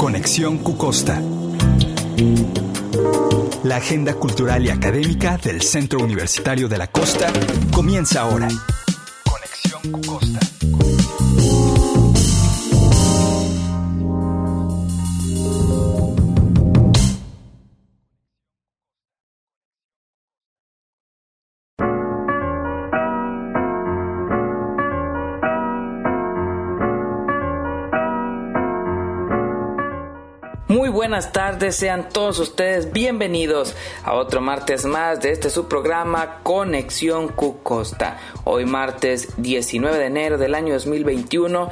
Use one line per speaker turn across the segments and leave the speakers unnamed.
Conexión Cucosta. La agenda cultural y académica del Centro Universitario de la Costa comienza ahora. Conexión Cucosta.
Muy buenas tardes, sean todos ustedes bienvenidos a otro martes más de este su programa Conexión Cucosta. Hoy martes 19 de enero del año 2021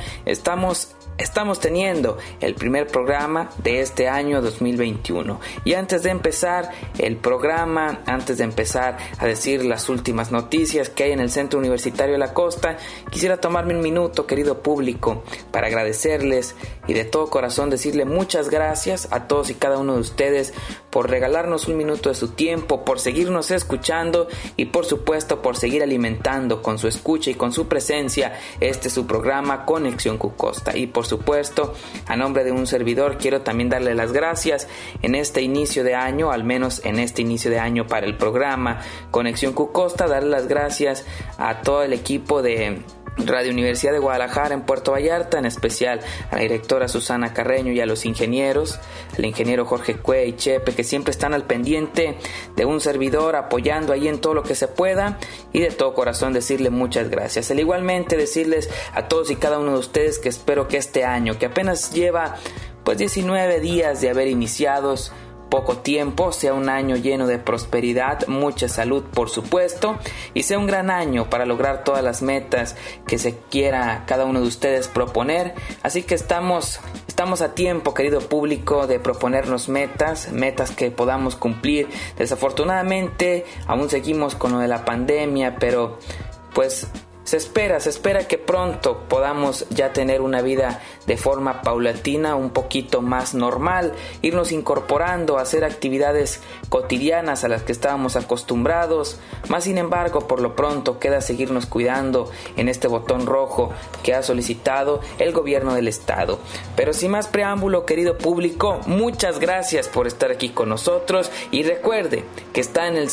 Estamos teniendo el primer programa de este año 2021. Y antes de empezar el programa, antes de empezar a decir las últimas noticias que hay en el Centro Universitario de la Costa, quisiera tomarme un minuto, querido público, para agradecerles y de todo corazón decirle muchas gracias a todos y cada uno de ustedes por regalarnos un minuto de su tiempo, por seguirnos escuchando y por supuesto por seguir alimentando con su escucha y con su presencia su programa Conexión Cucosta. Y por supuesto, a nombre de un servidor, quiero también darle las gracias en este inicio de año, al menos en este inicio de año para el programa Conexión Cucosta, darle las gracias a todo el equipo de Radio Universidad de Guadalajara en Puerto Vallarta, en especial a la directora Susana Carreño y a los ingenieros, al ingeniero Jorge Cue y Chepe, que siempre están al pendiente de un servidor, apoyando ahí en todo lo que se pueda, y de todo corazón decirle muchas gracias. Al igualmente decirles a todos y cada uno de ustedes que espero que este año, que apenas lleva 19 días de haber iniciados, poco tiempo, sea un año lleno de prosperidad, mucha salud por supuesto, y sea un gran año para lograr todas las metas que se quiera cada uno de ustedes proponer. Así que estamos a tiempo, querido público, de proponernos metas que podamos cumplir. Desafortunadamente aún seguimos con lo de la pandemia, pero pues se espera que pronto podamos ya tener una vida de forma paulatina, un poquito más normal, irnos incorporando a hacer actividades cotidianas a las que estábamos acostumbrados. Más sin embargo, por lo pronto queda seguirnos cuidando en este botón rojo que ha solicitado el gobierno del estado. Pero sin más preámbulo, querido público, muchas gracias por estar aquí con nosotros y recuerde que está en el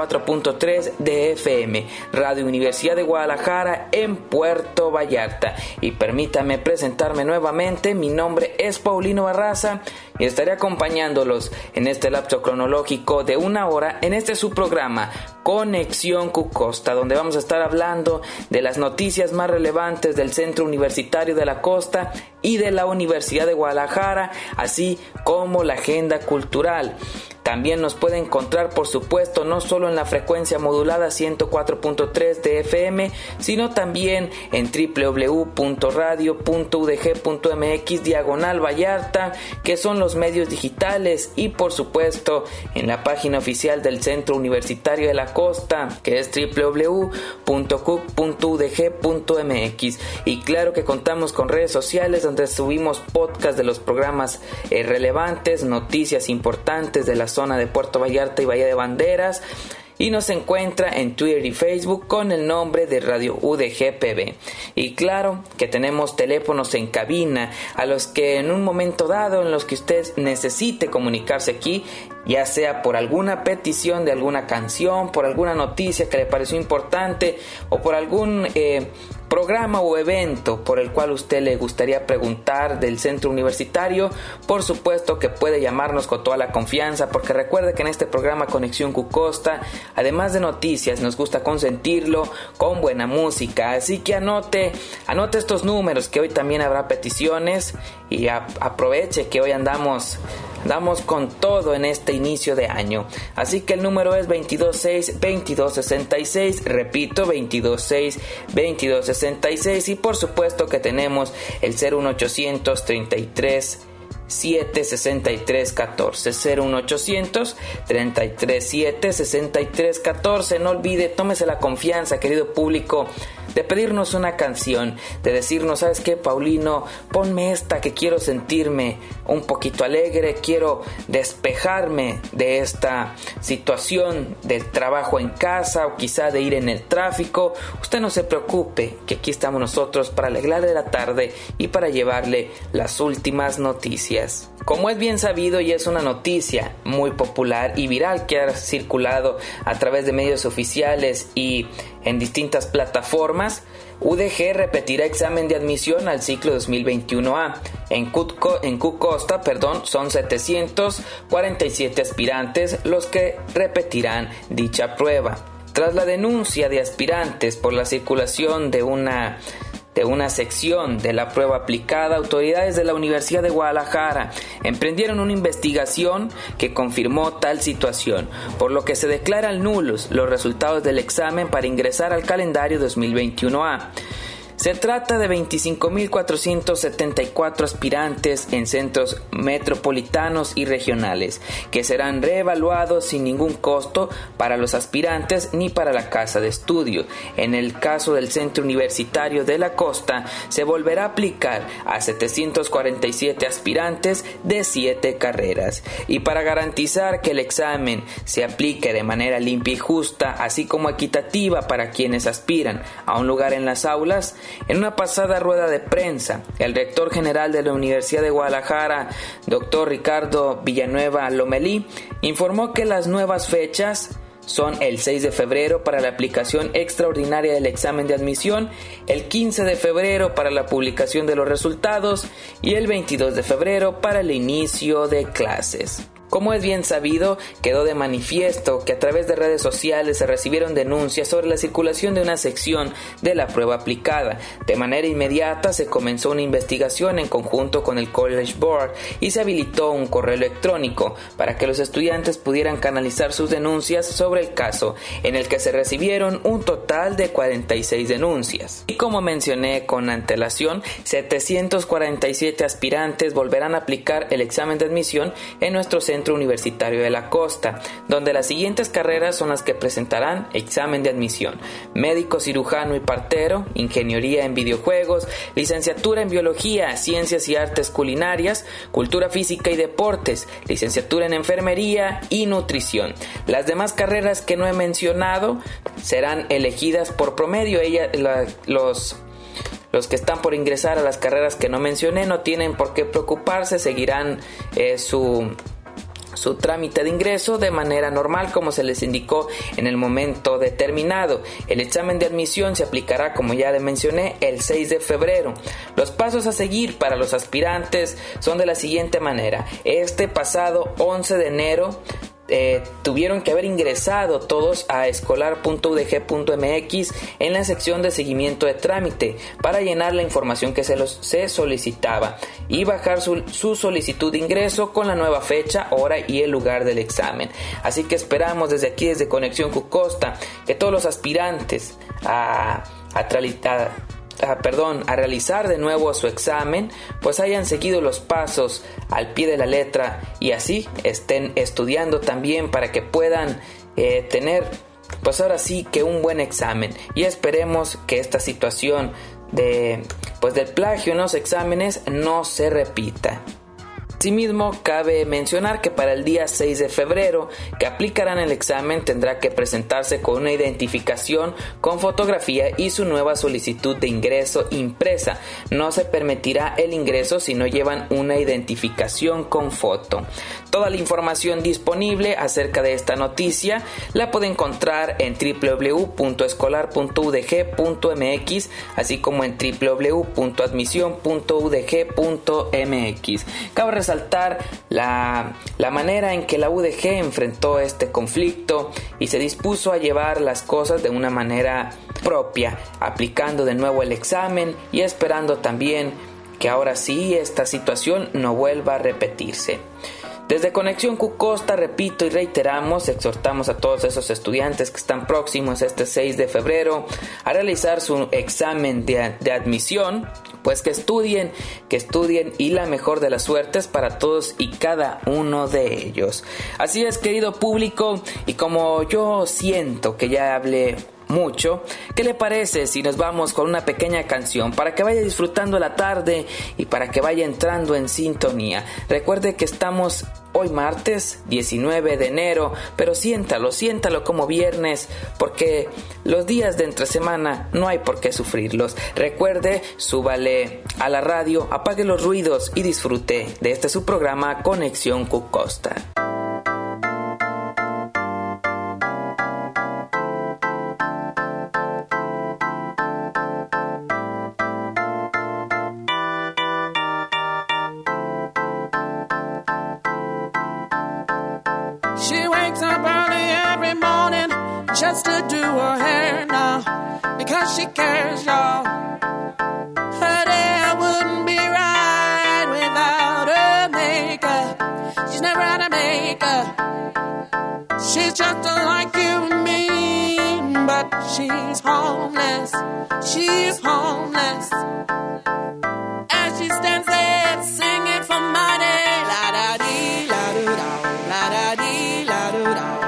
104.3 de FM, Radio Universidad de Guadalajara, en Puerto Vallarta. Y permítame presentarme nuevamente. Mi nombre es Paulino Barraza y estaré acompañándolos en este lapso cronológico de una hora en su programa Conexión Cucosta, donde vamos a estar hablando de las noticias más relevantes del Centro Universitario de la Costa y de la Universidad de Guadalajara, así como la agenda cultural. También nos puede encontrar, por supuesto, no solo en la frecuencia modulada 104.3 de FM, sino también en www.radio.udg.mx/Vallarta, que son los medios digitales, y por supuesto en la página oficial del Centro Universitario de la Costa, que es www.cuc.udg.mx. Y claro que contamos con redes sociales donde subimos podcast de los programas relevantes, noticias importantes de la zona de Puerto Vallarta y Bahía de Banderas, y nos encuentra en Twitter y Facebook con el nombre de Radio UDG-PB. Y claro que tenemos teléfonos en cabina a los que en un momento dado en los que usted necesite comunicarse aquí, ya sea por alguna petición de alguna canción, por alguna noticia que le pareció importante o por algún programa o evento por el cual usted le gustaría preguntar del centro universitario, por supuesto que puede llamarnos con toda la confianza, porque recuerde que en este programa Conexión Cucosta, además de noticias, nos gusta consentirlo con buena música. Así que anote estos números, que hoy también habrá peticiones, y aproveche que hoy andamos con todo en este inicio de año. Así que el número es 226-2266, repito, 226-2266, y por supuesto que tenemos el 01800 33 76314, 01800 337 6314. No olvide, tómese la confianza, querido público, de pedirnos una canción, de decirnos: ¿sabes qué, Paulino? Ponme esta, que quiero sentirme un poquito alegre, quiero despejarme de esta situación del trabajo en casa o quizá de ir en el tráfico. Usted no se preocupe, que aquí estamos nosotros para alegrarle la tarde y para llevarle las últimas noticias. Como es bien sabido y es una noticia muy popular y viral que ha circulado a través de medios oficiales y en distintas plataformas, UDG repetirá examen de admisión al ciclo 2021A. En Q-Costa, son 747 aspirantes los que repetirán dicha prueba. Tras la denuncia de aspirantes por la circulación de una sección de la prueba aplicada, autoridades de la Universidad de Guadalajara emprendieron una investigación que confirmó tal situación, por lo que se declaran nulos los resultados del examen para ingresar al calendario 2021A. Se trata de 25.474 aspirantes en centros metropolitanos y regionales, que serán reevaluados sin ningún costo para los aspirantes ni para la casa de estudio. En el caso del Centro Universitario de la Costa, se volverá a aplicar a 747 aspirantes de 7 carreras. Y para garantizar que el examen se aplique de manera limpia y justa, así como equitativa para quienes aspiran a un lugar en las aulas, en una pasada rueda de prensa, el rector general de la Universidad de Guadalajara, Dr. Ricardo Villanueva Lomelí, informó que las nuevas fechas son el 6 de febrero para la aplicación extraordinaria del examen de admisión, el 15 de febrero para la publicación de los resultados y el 22 de febrero para el inicio de clases. Como es bien sabido, quedó de manifiesto que a través de redes sociales se recibieron denuncias sobre la circulación de una sección de la prueba aplicada. De manera inmediata se comenzó una investigación en conjunto con el College Board y se habilitó un correo electrónico para que los estudiantes pudieran canalizar sus denuncias sobre el caso, en el que se recibieron un total de 46 denuncias. Y como mencioné con antelación, 747 aspirantes volverán a aplicar el examen de admisión en nuestro Centro Universitario de la Costa, donde las siguientes carreras son las que presentarán examen de admisión: médico, cirujano y partero, ingeniería en videojuegos, licenciatura en biología, ciencias y artes culinarias, cultura física y deportes, licenciatura en enfermería y nutrición. Las demás carreras que no he mencionado serán elegidas por promedio. Los que están por ingresar a las carreras que no mencioné no tienen por qué preocuparse, seguirán su trámite de ingreso de manera normal como se les indicó en el momento determinado. El examen de admisión se aplicará, como ya le mencioné, el 6 de febrero. Los pasos a seguir para los aspirantes son de la siguiente manera. Este pasado 11 de enero tuvieron que haber ingresado todos a escolar.udg.mx en la sección de seguimiento de trámite para llenar la información que se solicitaba y bajar su solicitud de ingreso con la nueva fecha, hora y el lugar del examen. Así que esperamos desde aquí, desde Conexión Q-Costa, que todos los aspirantes a realizar de nuevo su examen, pues hayan seguido los pasos al pie de la letra y así estén estudiando también para que puedan tener, pues ahora sí que un buen examen. Y esperemos que esta situación del plagio en los exámenes no se repita. Asimismo, cabe mencionar que para el día 6 de febrero que aplicarán el examen tendrá que presentarse con una identificación con fotografía y su nueva solicitud de ingreso impresa. No se permitirá el ingreso si no llevan una identificación con foto. Toda la información disponible acerca de esta noticia la puede encontrar en www.escolar.udg.mx, así como en www.admision.udg.mx. Cabe resaltar la manera en que la UDG enfrentó este conflicto y se dispuso a llevar las cosas de una manera propia, aplicando de nuevo el examen y esperando también que ahora sí esta situación no vuelva a repetirse. Desde Conexión Q-Costa, repito y reiteramos, exhortamos a todos esos estudiantes que están próximos este 6 de febrero a realizar su examen de admisión, pues que estudien y la mejor de las suertes para todos y cada uno de ellos. Así es, querido público, y como yo siento que ya hablé mucho, ¿qué le parece si nos vamos con una pequeña canción para que vaya disfrutando la tarde y para que vaya entrando en sintonía? Recuerde que estamos hoy martes 19 de enero, pero siéntalo como viernes, porque los días de entre semana no hay por qué sufrirlos. Recuerde, súbale a la radio, apague los ruidos y disfrute de este su programa Conexión Cucosta.
Just to do her hair now, because she cares, y'all. Her hair wouldn't be right without her makeup. She's never had a makeup. She's just like you and me, but she's homeless. She's homeless. As she stands there singing for money, la da dee, la do da, la da dee, la do da.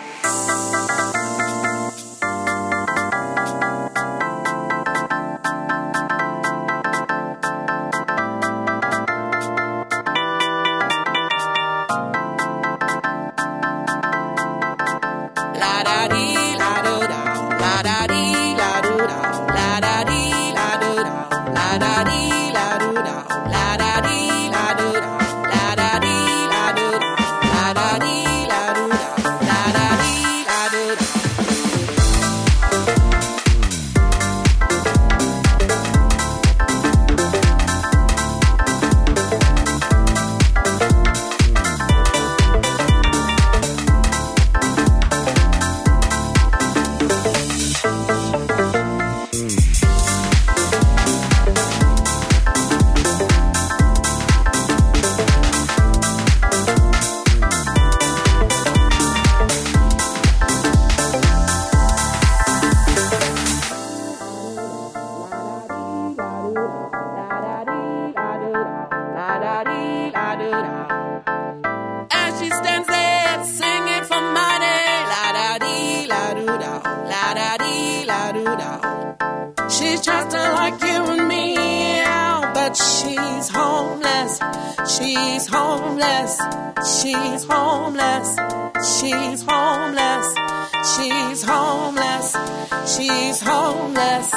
She's just like you and me, but she's homeless. She's homeless. She's homeless. She's homeless. She's homeless. She's homeless.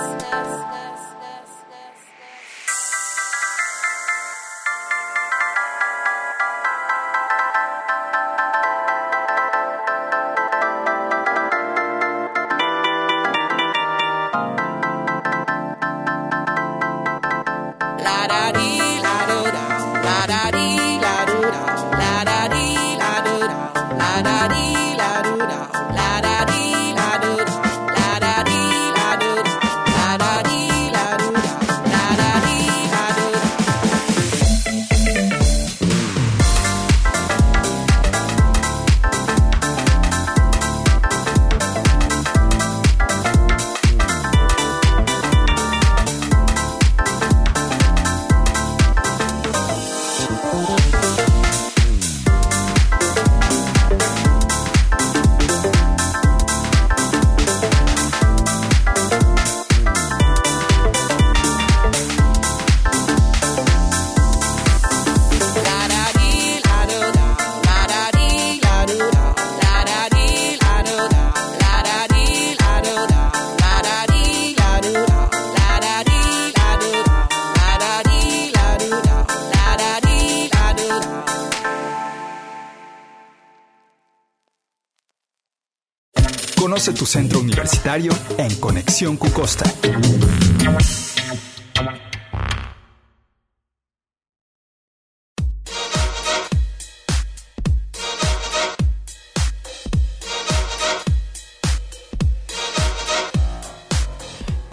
Conoce tu centro universitario en Conexión Cucosta.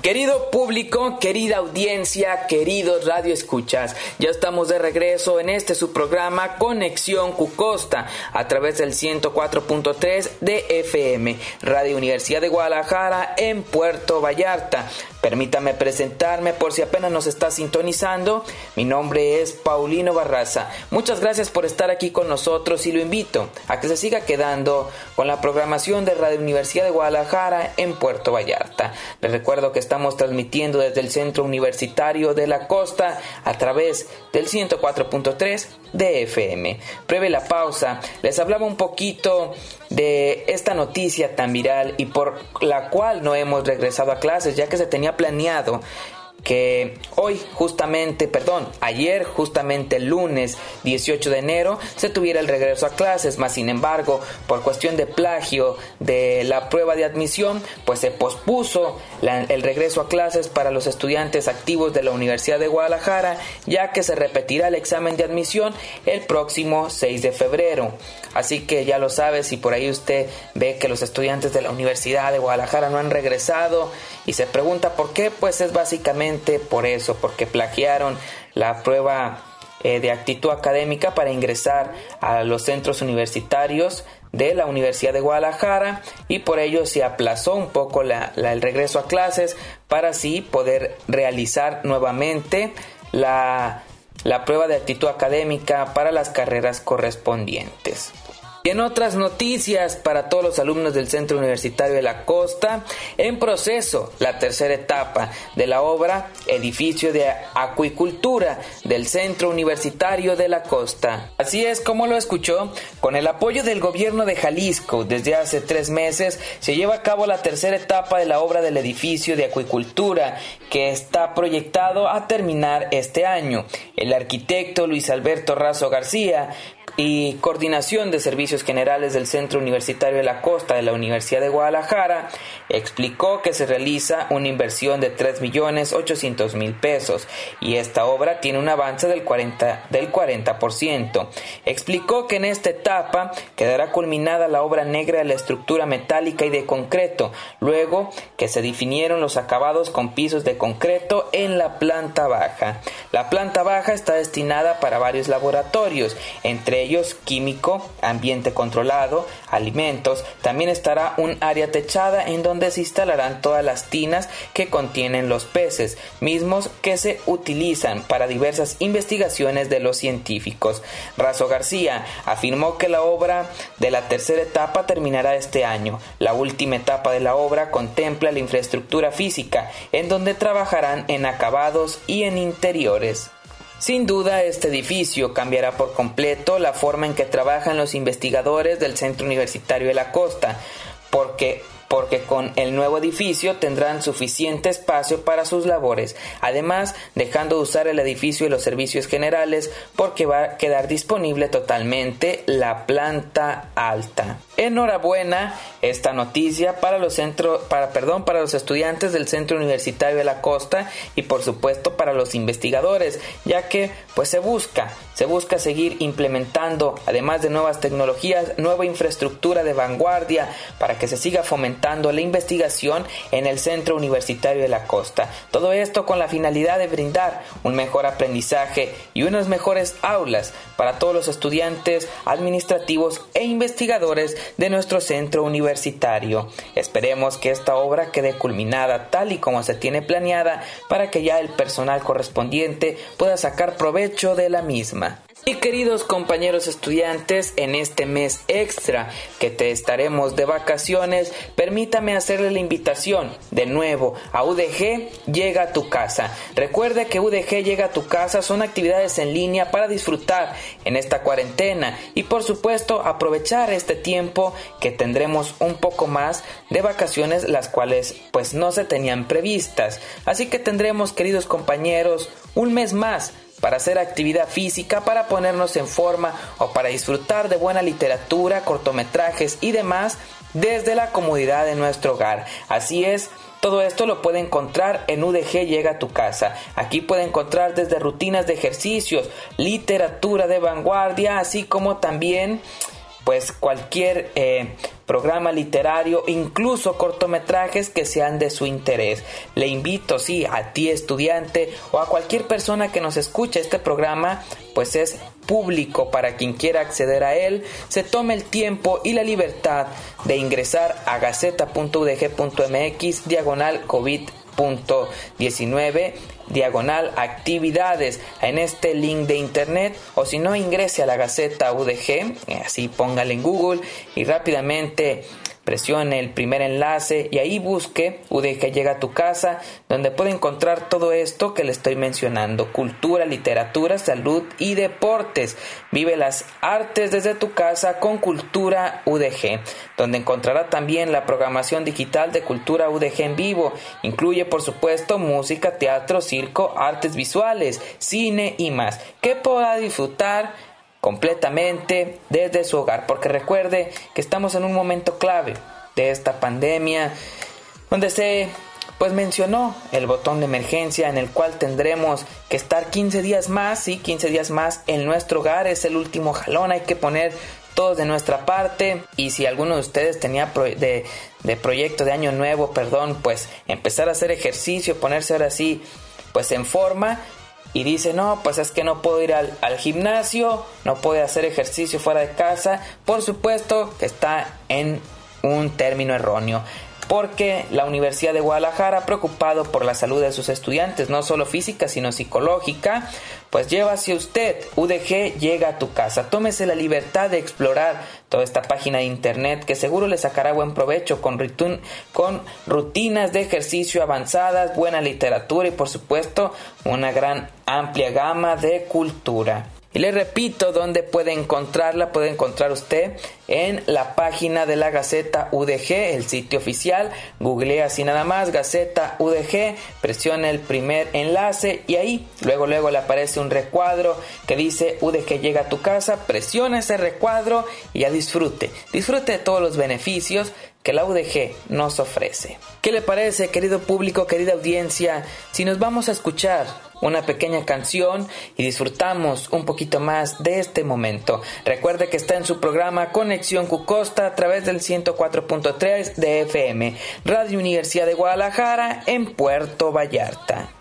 Querido público, querida audiencia, queridos radioescuchas, ya estamos de regreso en este su programa Conexión Cucosta a través del 104.3 de FM, Radio Universidad de Guadalajara en Puerto Vallarta. Permítame presentarme por si apenas nos está sintonizando. Mi nombre es Paulino Barraza. Muchas gracias por estar aquí con nosotros y lo invito a que se siga quedando con la programación de Radio Universidad de Guadalajara en Puerto Vallarta. Les recuerdo que estamos transmitiendo desde el Centro Universitario de la Costa a través del 104.3 de FM. Previa la pausa, les hablaba un poquito de esta noticia tan viral y por la cual no hemos regresado a clases, ya que se tenía planeado que ayer justamente el lunes 18 de enero se tuviera el regreso a clases, mas sin embargo por cuestión de plagio de la prueba de admisión pues se pospuso el regreso a clases para los estudiantes activos de la Universidad de Guadalajara, ya que se repetirá el examen de admisión el próximo 6 de febrero. Así que ya lo sabe, si por ahí usted ve que los estudiantes de la Universidad de Guadalajara no han regresado y se pregunta por qué, pues es básicamente por eso, porque plagiaron la prueba de actitud académica para ingresar a los centros universitarios de la Universidad de Guadalajara y por ello se aplazó un poco el regreso a clases para así poder realizar nuevamente la prueba de actitud académica para las carreras correspondientes. Y en otras noticias para todos los alumnos del Centro Universitario de la Costa, en proceso la tercera etapa de la obra Edificio de Acuicultura del Centro Universitario de la Costa. Así es como lo escuchó, con el apoyo del gobierno de Jalisco, desde hace 3 meses se lleva a cabo la tercera etapa de la obra del Edificio de Acuicultura, que está proyectado a terminar este año. El arquitecto Luis Alberto Razo García y Coordinación de Servicios Generales del Centro Universitario de la Costa de la Universidad de Guadalajara explicó que se realiza una inversión de 3.800.000 pesos y esta obra tiene un avance del 40%. Explicó que en esta etapa quedará culminada la obra negra de la estructura metálica y de concreto, luego que se definieron los acabados con pisos de concreto en la planta baja. La planta baja está destinada para varios laboratorios, entre ellos químico, ambiente controlado, alimentos. También estará un área techada en donde se instalarán todas las tinas que contienen los peces, mismos que se utilizan para diversas investigaciones de los científicos. Razo García afirmó que la obra de la tercera etapa terminará este año. La última etapa de la obra contempla la infraestructura física, en donde trabajarán en acabados y en interiores. Sin duda, este edificio cambiará por completo la forma en que trabajan los investigadores del Centro Universitario de la Costa, porque con el nuevo edificio tendrán suficiente espacio para sus labores, además dejando de usar el edificio de los servicios generales porque va a quedar disponible totalmente la planta alta. Enhorabuena esta noticia para los estudiantes del Centro Universitario de la Costa y por supuesto para los investigadores, ya que pues se busca seguir implementando, además de nuevas tecnologías, nueva infraestructura de vanguardia para que se siga fomentando la investigación en el Centro Universitario de la Costa. Todo esto con la finalidad de brindar un mejor aprendizaje y unas mejores aulas para todos los estudiantes administrativos e investigadores de nuestro centro universitario. Esperemos que esta obra quede culminada tal y como se tiene planeada para que ya el personal correspondiente pueda sacar provecho de la misma. Y queridos compañeros estudiantes, en este mes extra que te estaremos de vacaciones, permítame hacerle la invitación de nuevo a UDG Llega a tu Casa. Recuerde que UDG Llega a tu Casa son actividades en línea para disfrutar en esta cuarentena y por supuesto aprovechar este tiempo que tendremos un poco más de vacaciones, las cuales pues no se tenían previstas. Así que tendremos, queridos compañeros, un mes más para hacer actividad física, para ponernos en forma o para disfrutar de buena literatura, cortometrajes y demás desde la comodidad de nuestro hogar. Así es, todo esto lo puede encontrar en UDG Llega a tu Casa. Aquí puede encontrar desde rutinas de ejercicios, literatura de vanguardia, así como también pues cualquier programa literario, incluso cortometrajes que sean de su interés. Le invito, sí, a ti estudiante o a cualquier persona que nos escuche. Este programa pues es público para quien quiera acceder a él. Se tome el tiempo y la libertad de ingresar a gaceta.udg.mx/COVID-19 /actividades en este link de internet, o si no, ingrese a la Gaceta UDG, así póngale en Google y rápidamente presione el primer enlace y ahí busque UDG llega a tu casa, donde puede encontrar todo esto que le estoy mencionando: cultura, literatura, salud y deportes. Vive las artes desde tu casa con Cultura UDG, donde encontrará también la programación digital de Cultura UDG en vivo. Incluye, por supuesto, música, teatro, circo, artes visuales, cine y más, que podrá disfrutar completamente desde su hogar, porque recuerde que estamos en un momento clave de esta pandemia, donde se mencionó el botón de emergencia, en el cual tendremos que estar 15 días más, sí, 15 días más en nuestro hogar. Es el último jalón, hay que poner todos de nuestra parte. Y si alguno de ustedes tenía proyecto de año nuevo, pues empezar a hacer ejercicio, ponerse ahora sí pues en forma, y dice, no, pues es que no puedo ir al gimnasio, no puedo hacer ejercicio fuera de casa. Por supuesto que está en un término erróneo, porque la Universidad de Guadalajara, preocupado por la salud de sus estudiantes, no solo física sino psicológica, pues lleva hacia usted. UDG llega a tu casa. Tómese la libertad de explorar toda esta página de internet, que seguro le sacará buen provecho, con rutinas de ejercicio avanzadas, buena literatura y por supuesto una gran amplia gama de cultura. Y le repito, ¿dónde puede encontrarla? Puede encontrar usted en la página de la Gaceta UDG, el sitio oficial. Googlea así nada más, Gaceta UDG, presiona el primer enlace y ahí luego le aparece un recuadro que dice UDG llega a tu casa. Presiona ese recuadro y ya disfrute de todos los beneficios que la UDG nos ofrece. ¿Qué le parece, querido público, querida audiencia, si nos vamos a escuchar una pequeña canción y disfrutamos un poquito más de este momento? Recuerde que está en su programa Conexión Cucosta a través del 104.3 de FM, Radio Universidad de Guadalajara en Puerto Vallarta.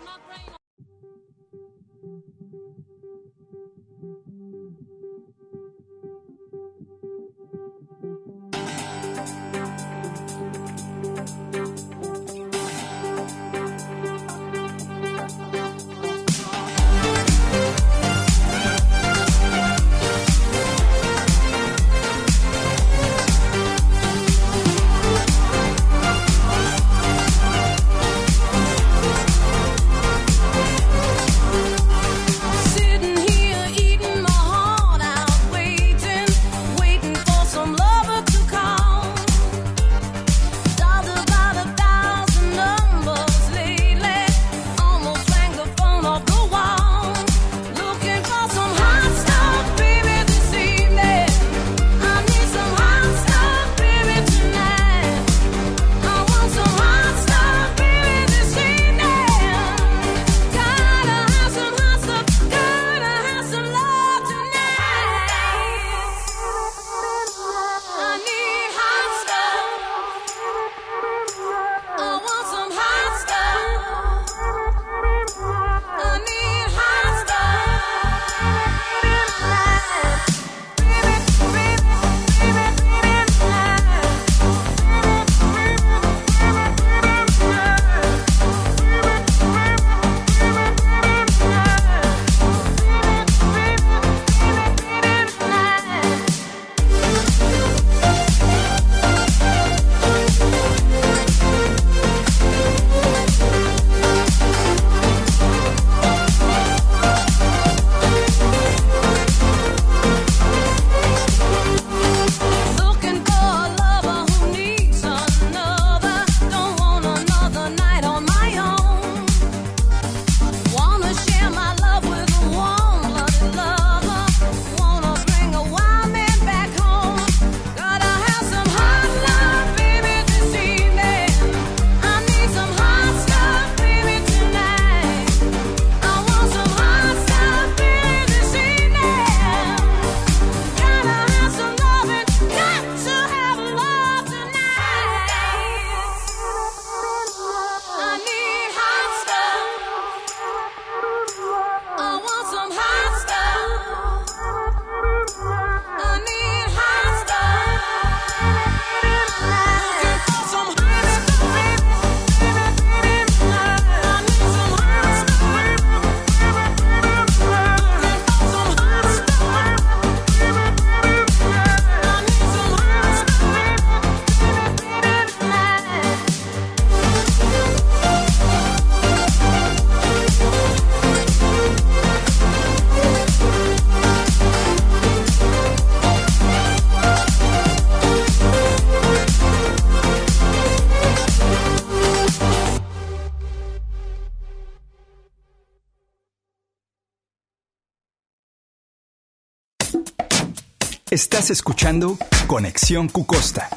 Estás escuchando Conexión Cucosta.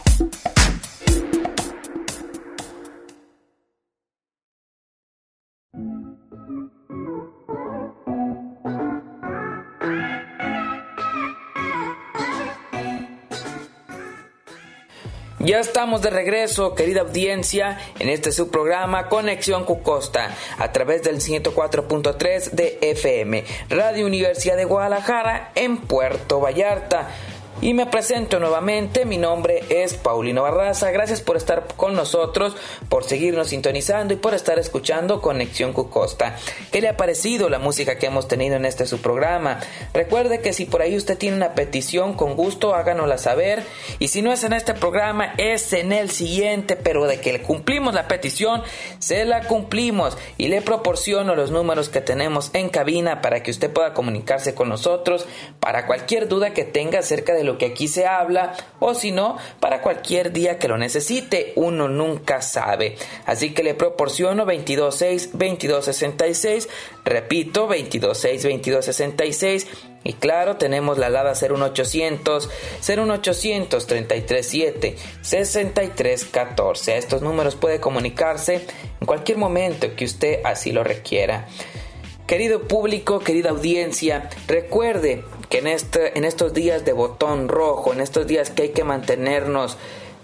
Ya estamos de regreso, querida audiencia, en este subprograma Conexión Cucosta, a través del 104.3 de FM, Radio Universidad de Guadalajara, en Puerto Vallarta. Y me presento nuevamente, mi nombre es Paulino Barraza. Gracias por estar con nosotros, por seguirnos sintonizando y por estar escuchando Conexión Cucosta. ¿Qué le ha parecido la música que hemos tenido en este subprograma? Recuerde que si por ahí usted tiene una petición, con gusto háganosla saber. Y si no es en este programa, es en el siguiente, pero de que le cumplimos la petición, se la cumplimos. Y le proporciono los números que tenemos en cabina para que usted pueda comunicarse con nosotros para cualquier duda que tenga acerca de lo que aquí se habla, o si no, para cualquier día que lo necesite. Uno nunca sabe. Así que le proporciono 226-2266, repito, 226-2266, y claro, tenemos la alada 01800-33-7-6314. A estos números puede comunicarse en cualquier momento que usted así lo requiera. Querido público, querida audiencia, recuerde que en estos días de botón rojo, en estos días que hay que mantenernos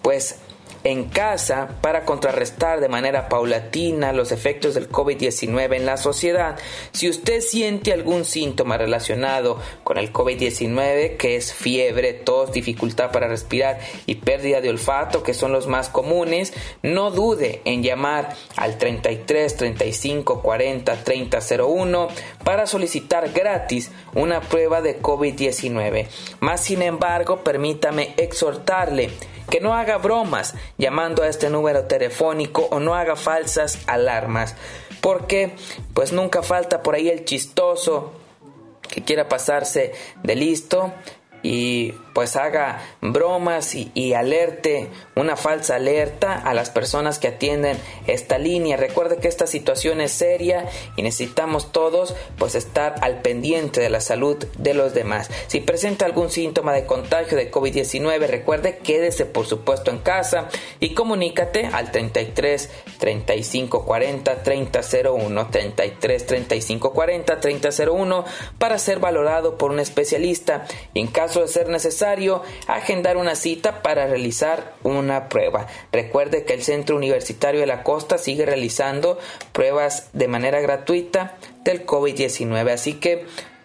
en casa para contrarrestar de manera paulatina los efectos del COVID-19 en la sociedad. Si usted siente algún síntoma relacionado con el COVID-19, que es fiebre, tos, dificultad para respirar y pérdida de olfato, que son los más comunes, no dude en llamar al 33 35 40 30 01 para solicitar gratis una prueba de COVID-19. Más sin embargo, permítame exhortarle que no haga bromas llamando a este número telefónico o no haga falsas alarmas, porque nunca falta por ahí el chistoso que quiera pasarse de listo y haga bromas y alerte, una falsa alerta a las personas que atienden esta línea. Recuerde que esta situación es seria y necesitamos todos estar al pendiente de la salud de los demás. Si presenta algún síntoma de contagio de COVID-19, recuerde, quédese por supuesto en casa y comunícate al 33 35 40 30 01, 33 35 40 30 01 para ser valorado por un especialista y en caso de ser necesario agendar una cita para realizar una prueba. Recuerde que el Centro Universitario de la Costa sigue realizando pruebas de manera gratuita del COVID-19, así que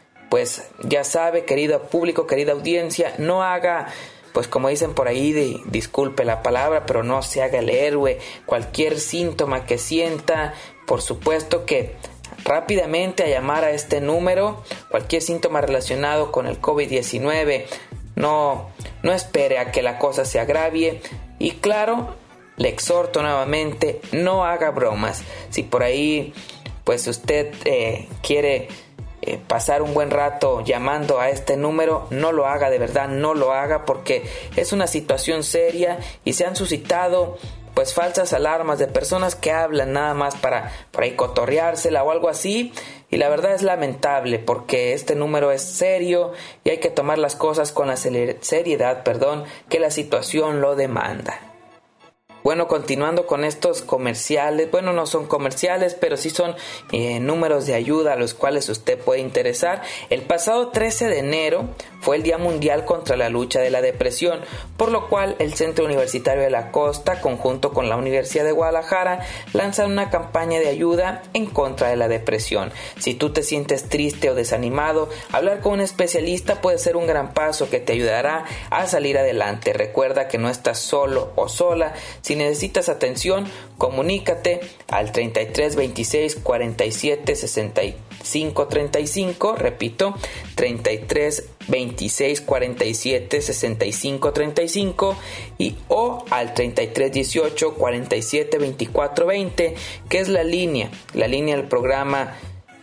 ya sabe, querido público, querida audiencia, no haga como dicen por ahí, disculpe la palabra, pero no se haga el héroe. Cualquier síntoma que sienta, por supuesto que rápidamente a llamar a este número, cualquier síntoma relacionado con el COVID-19. No espere a que la cosa se agravie y claro, le exhorto nuevamente, no haga bromas. Si por ahí usted quiere pasar un buen rato llamando a este número, no lo haga, de verdad no lo haga, porque es una situación seria y se han suscitado falsas alarmas de personas que hablan nada más para por ahí cotorreársela o algo así, y la verdad es lamentable porque este número es serio y hay que tomar las cosas con la seriedad que la situación lo demanda. Bueno, continuando con estos comerciales, no son comerciales, pero sí son números de ayuda a los cuales usted puede interesar. El pasado 13 de enero fue el Día Mundial contra la Lucha de la Depresión, por lo cual el Centro Universitario de la Costa, conjunto con la Universidad de Guadalajara, lanzan una campaña de ayuda en contra de la depresión. Si tú te sientes triste o desanimado, hablar con un especialista puede ser un gran paso que te ayudará a salir adelante. Recuerda que no estás solo o sola. Si necesitas atención, comunícate al 33 26 47 65 35, repito, 33 26 47 65 35 y o al 33 18 47 24 20, que es la línea del programa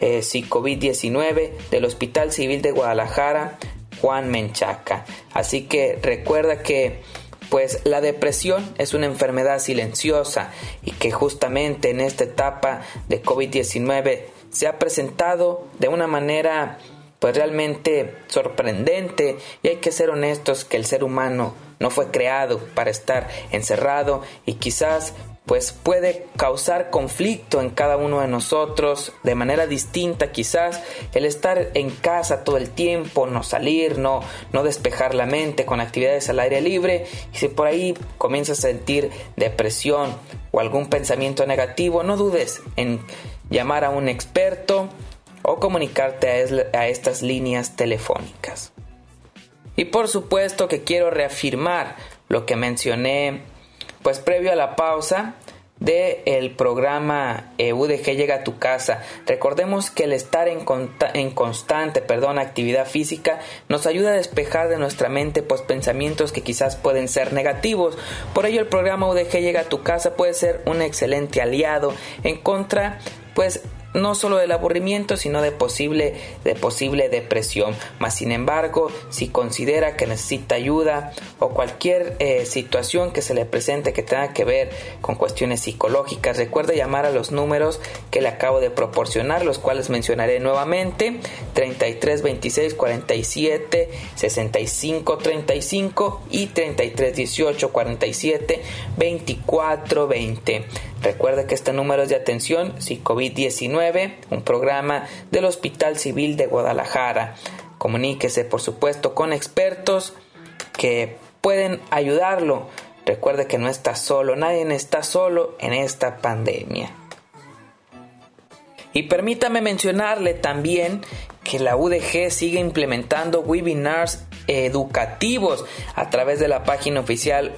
COVID-19 del Hospital Civil de Guadalajara, Juan Menchaca. Así que recuerda que la depresión es una enfermedad silenciosa y que justamente en esta etapa de COVID-19 se ha presentado de una manera pues realmente sorprendente, y hay que ser honestos que el ser humano no fue creado para estar encerrado, y quizás pues puede causar conflicto en cada uno de nosotros de manera distinta. Quizás el estar en casa todo el tiempo, no salir, no despejar la mente con actividades al aire libre, y si por ahí comienzas a sentir depresión o algún pensamiento negativo, no dudes en llamar a un experto o comunicarte a estas líneas telefónicas. Y por supuesto que quiero reafirmar lo que mencioné pues previo a la pausa del programa UDG Llega a tu Casa. Recordemos que el estar en constante actividad física nos ayuda a despejar de nuestra mente pues pensamientos que quizás pueden ser negativos. Por ello el programa UDG Llega a tu Casa puede ser un excelente aliado en contra pues no solo del aburrimiento, sino de posible depresión. Mas sin embargo, si considera que necesita ayuda o cualquier situación que se le presente que tenga que ver con cuestiones psicológicas, recuerde llamar a los números que le acabo de proporcionar, los cuales mencionaré nuevamente: 33 26 47 65 35 y 33 18 47 24 20. Recuerde que este número es de atención COVID-19, un programa del Hospital Civil de Guadalajara. Comuníquese, por supuesto, con expertos que pueden ayudarlo. Recuerde que no está solo, nadie está solo en esta pandemia. Y permítame mencionarle también que la UDG sigue implementando webinars educativos a través de la página oficial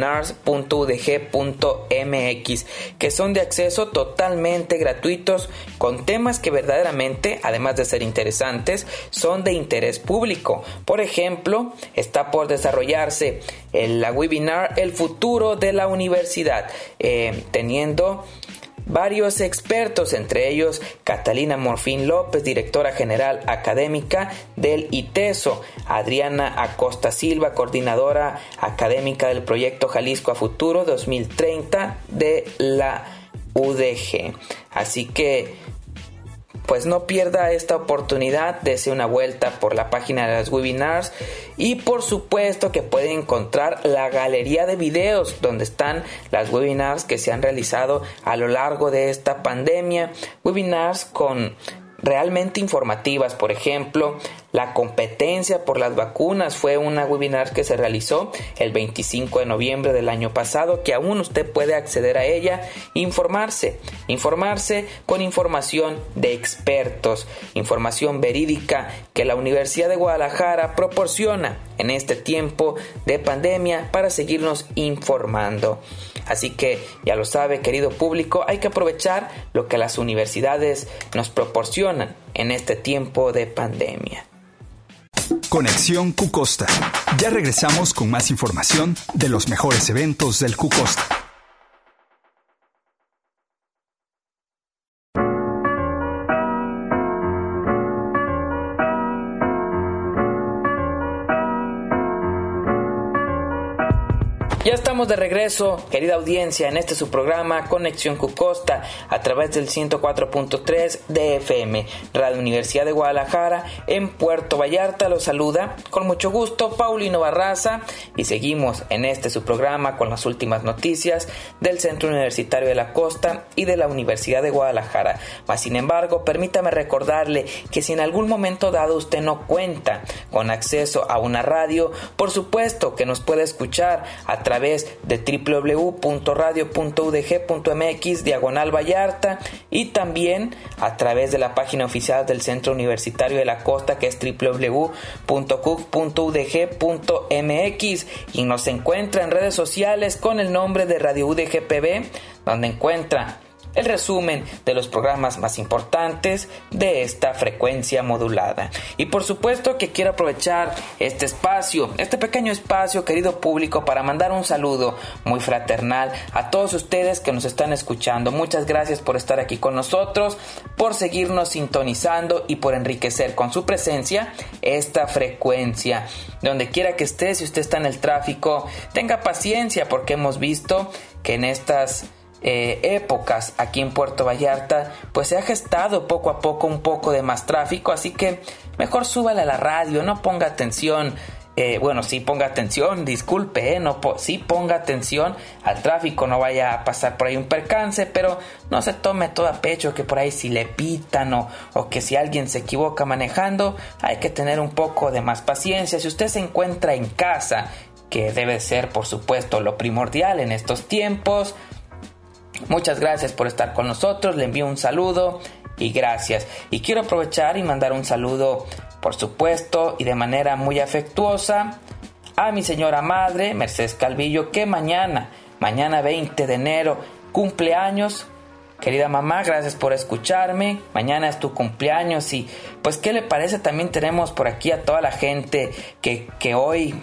webinars.udg.mx, que son de acceso totalmente gratuitos, con temas que verdaderamente, además de ser interesantes, son de interés público. Por ejemplo, está por desarrollarse la webinar El futuro de la universidad, teniendo varios expertos, entre ellos Catalina Morfín López, directora general académica del ITESO, Adriana Acosta Silva, coordinadora académica del proyecto Jalisco a Futuro 2030 de la UDG. Así que pues no pierda esta oportunidad, dése una vuelta por la página de las webinars, y por supuesto que puede encontrar la galería de videos donde están las webinars que se han realizado a lo largo de esta pandemia, webinars con realmente informativas. Por ejemplo, la competencia por las vacunas fue una webinar que se realizó el 25 de noviembre del año pasado, que aún usted puede acceder a ella e informarse con información de expertos, información verídica que la Universidad de Guadalajara proporciona en este tiempo de pandemia para seguirnos informando. Así que ya lo sabe, querido público, hay que aprovechar lo que las universidades nos proporcionan en este tiempo de pandemia.
Conexión Q-Costa. Ya regresamos con más información de los mejores eventos del Q-Costa.
Ya estamos de regreso, querida audiencia, en este su programa Conexión Q-Costa a través del 104.3 de FM, Radio Universidad de Guadalajara en Puerto Vallarta. Los saluda con mucho gusto Paulino Barraza, y seguimos en este su programa con las últimas noticias del Centro Universitario de la Costa y de la Universidad de Guadalajara. Mas sin embargo, permítame recordarle que si en algún momento dado usted no cuenta con acceso a una radio, por supuesto que nos puede escuchar a través de www.radio.udg.mx/Vallarta, y también a través de la página oficial del Centro Universitario de la Costa, que es www.cuc.udg.mx, y nos encuentra en redes sociales con el nombre de Radio UDG PB, donde encuentra el resumen de los programas más importantes de esta frecuencia modulada. Y por supuesto que quiero aprovechar este pequeño espacio, querido público, para mandar un saludo muy fraternal a todos ustedes que nos están escuchando. Muchas gracias por estar aquí con nosotros, por seguirnos sintonizando y por enriquecer con su presencia esta frecuencia. Donde quiera que esté, si usted está en el tráfico, tenga paciencia, porque hemos visto que en estas épocas aquí en Puerto Vallarta, pues se ha gestado poco a poco un poco de más tráfico, así que mejor súbale a la radio, no ponga atención. Sí ponga atención, disculpe, sí ponga atención al tráfico, no vaya a pasar por ahí un percance, pero no se tome todo a pecho que por ahí si le pitan o que si alguien se equivoca manejando, hay que tener un poco de más paciencia. Si usted se encuentra en casa, que debe ser por supuesto lo primordial en estos tiempos, muchas gracias por estar con nosotros, le envío un saludo y gracias. Y quiero aprovechar y mandar un saludo, por supuesto, y de manera muy afectuosa, a mi señora madre, Mercedes Calvillo, que mañana 20 de enero, cumple años. Querida mamá, gracias por escucharme. Mañana es tu cumpleaños y pues ¿qué le parece? También tenemos por aquí a toda la gente que hoy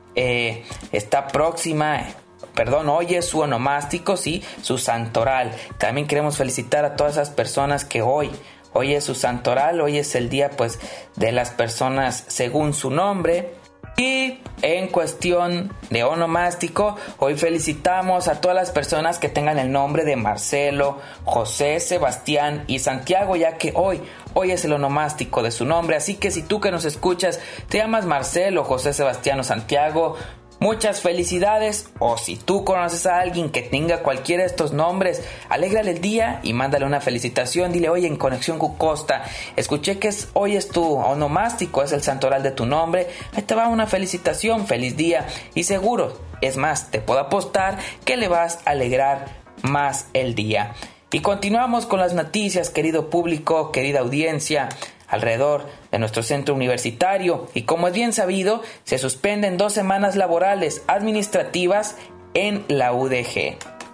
está próxima. Hoy es su onomástico, sí, su santoral. También queremos felicitar a todas esas personas que hoy es su santoral, hoy es el día pues de las personas según su nombre. Y en cuestión de onomástico, hoy felicitamos a todas las personas que tengan el nombre de Marcelo, José, Sebastián y Santiago, ya que hoy es el onomástico de su nombre. Así que si tú que nos escuchas te llamas Marcelo, José, Sebastián o Santiago, muchas felicidades. O si tú conoces a alguien que tenga cualquiera de estos nombres, alégrale el día y mándale una felicitación. Dile: oye, en Conexión Cucosta escuché que hoy es tu onomástico, es el santoral de tu nombre, ahí te va una felicitación, feliz día. Y seguro, es más, te puedo apostar que le vas a alegrar más el día. Y continuamos con las noticias, querido público, querida audiencia, alrededor de nuestro centro universitario. Y como es bien sabido, se suspenden 2 semanas laborales administrativas en la UDG.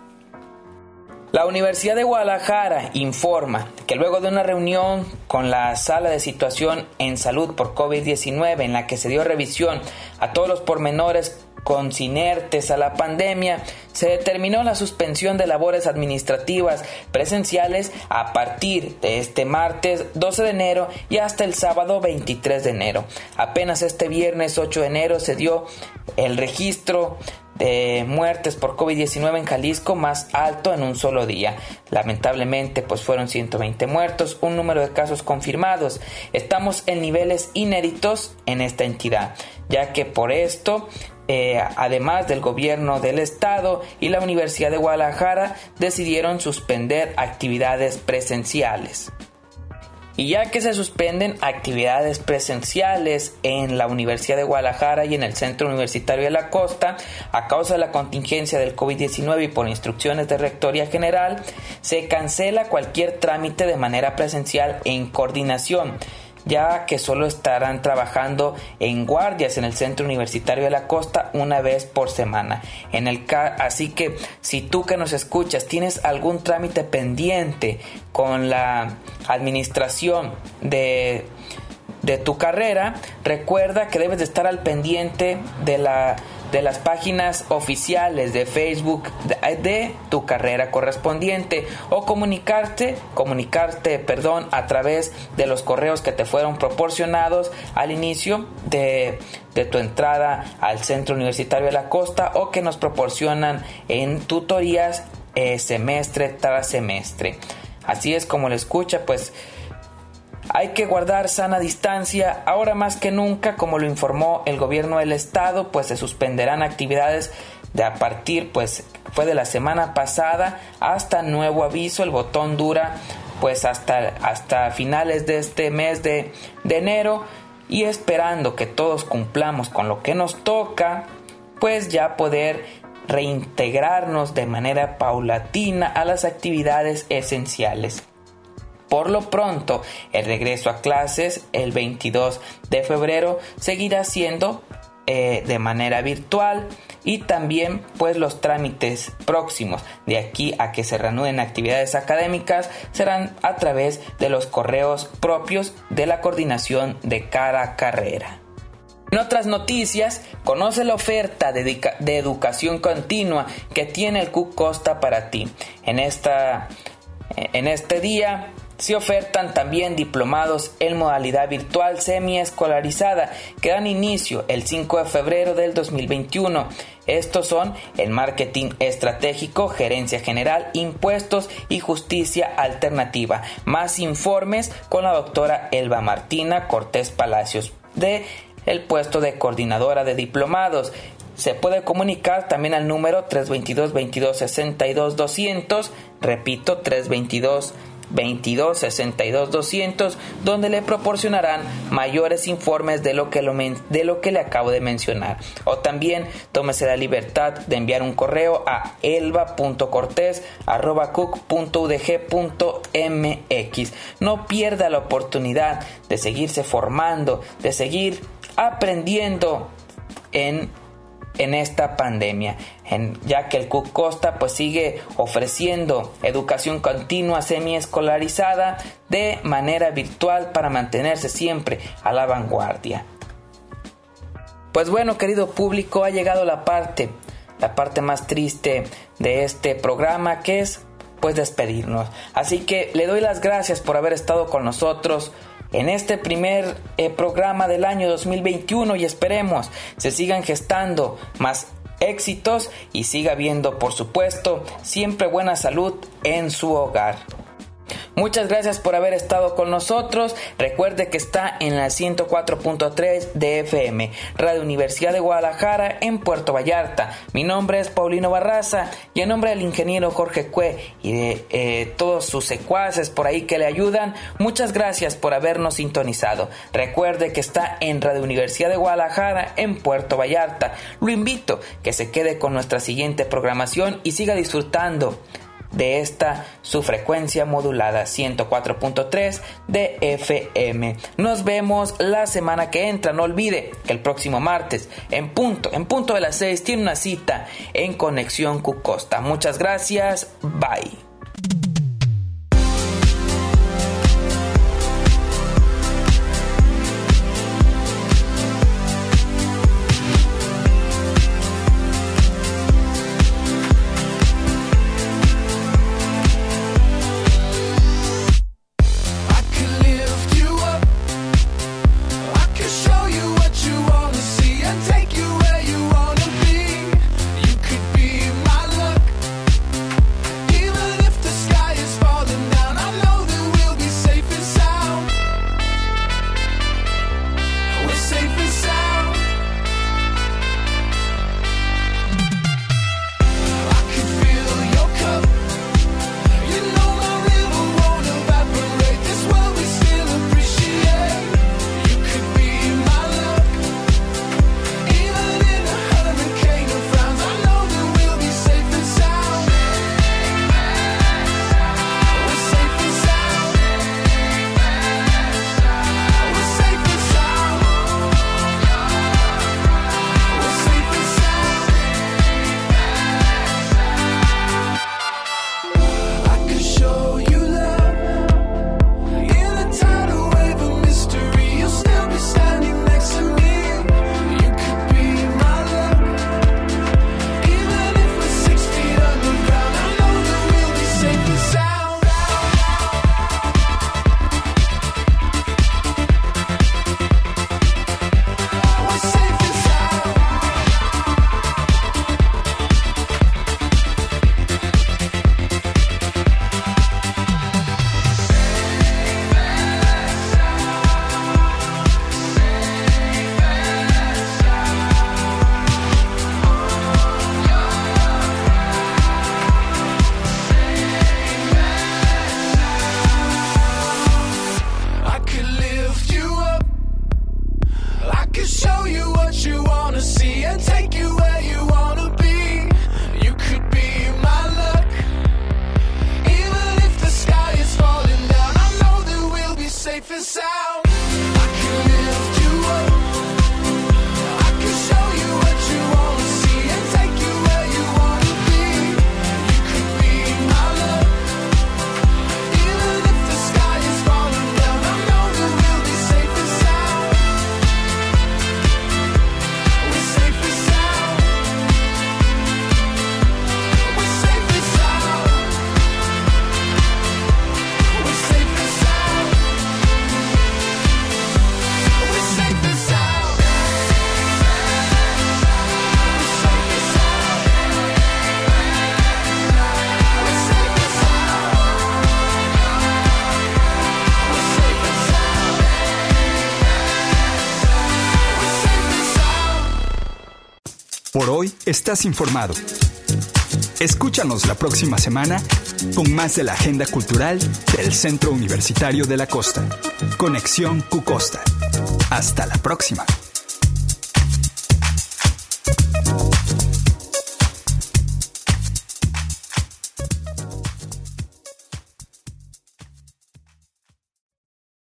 La Universidad de Guadalajara informa que luego de una reunión con la Sala de Situación en Salud por COVID-19, en la que se dio revisión a todos los pormenores concernientes a la pandemia, se determinó la suspensión de labores administrativas presenciales a partir de este martes 12 de enero y hasta el sábado 23 de enero. Apenas este viernes 8 de enero se dio el registro de muertes por COVID-19 en Jalisco más alto en un solo día. Lamentablemente, pues fueron 120 muertos, un número de casos confirmados. Estamos en niveles inéditos en esta entidad, ya que por esto además del gobierno del estado y la Universidad de Guadalajara decidieron suspender actividades presenciales. Y ya que se suspenden actividades presenciales en la Universidad de Guadalajara y en el Centro Universitario de la Costa, a causa de la contingencia del COVID-19 y por instrucciones de Rectoría General, se cancela cualquier trámite de manera presencial en coordinación, ya que solo estarán trabajando en guardias en el Centro Universitario de la Costa una vez por semana. Así que si tú que nos escuchas tienes algún trámite pendiente con la administración de tu carrera, recuerda que debes de estar al pendiente de las páginas oficiales de Facebook de tu carrera correspondiente o comunicarte a través de los correos que te fueron proporcionados al inicio de tu entrada al Centro Universitario de la Costa o que nos proporcionan en tutorías semestre tras semestre. Así es como lo escucha, pues hay que guardar sana distancia. Ahora más que nunca, como lo informó el gobierno del estado, pues se suspenderán actividades a partir, pues fue de la semana pasada hasta nuevo aviso. El botón dura pues hasta finales de este mes de enero, y esperando que todos cumplamos con lo que nos toca, pues ya poder reintegrarnos de manera paulatina a las actividades esenciales. Por lo pronto, el regreso a clases el 22 de febrero seguirá siendo de manera virtual, y también pues los trámites próximos de aquí a que se reanuden actividades académicas serán a través de los correos propios de la coordinación de cada carrera. En otras noticias, conoce la oferta de educación continua que tiene el CUCosta para ti. En este día Se ofertan también diplomados en modalidad virtual semiescolarizada que dan inicio el 5 de febrero del 2021. Estos son en Marketing Estratégico, Gerencia General, Impuestos y Justicia Alternativa. Más informes con la doctora Elba Martina Cortés Palacios de el puesto de coordinadora de diplomados. Se puede comunicar también al número 322-2262-200, repito, 322-2262-200, donde le proporcionarán mayores informes de lo que le acabo de mencionar. O también tómese la libertad de enviar un correo a elba.cortes@cuc.udg.mx. No pierda la oportunidad de seguirse formando, de seguir aprendiendo en esta pandemia, ya que el CUC Costa pues sigue ofreciendo educación continua semiescolarizada de manera virtual para mantenerse siempre a la vanguardia. Pues bueno, querido público, ha llegado la parte más triste de este programa, que es pues despedirnos. Así que le doy las gracias por haber estado con nosotros en este primer programa del año 2021 y esperemos se sigan gestando más éxitos y siga habiendo, por supuesto, siempre buena salud en su hogar. Muchas gracias por haber estado con nosotros. Recuerde que está en la 104.3 de FM, Radio Universidad de Guadalajara en Puerto Vallarta. Mi nombre es Paulino Barraza y en nombre del ingeniero Jorge Cue y de todos sus secuaces por ahí que le ayudan, muchas gracias por habernos sintonizado. Recuerde que está en Radio Universidad de Guadalajara en Puerto Vallarta. Lo invito que se quede con nuestra siguiente programación y siga disfrutando de esta su frecuencia modulada 104.3 de FM. Nos vemos la semana que entra. No olvide que el próximo martes en punto de las 6 tiene una cita en Conexión CUC Costa. Muchas gracias. Bye.
Even
Por hoy estás informado. Escúchanos la próxima semana con más de la agenda cultural del Centro Universitario de la Costa. Conexión Cucosta. Hasta la próxima.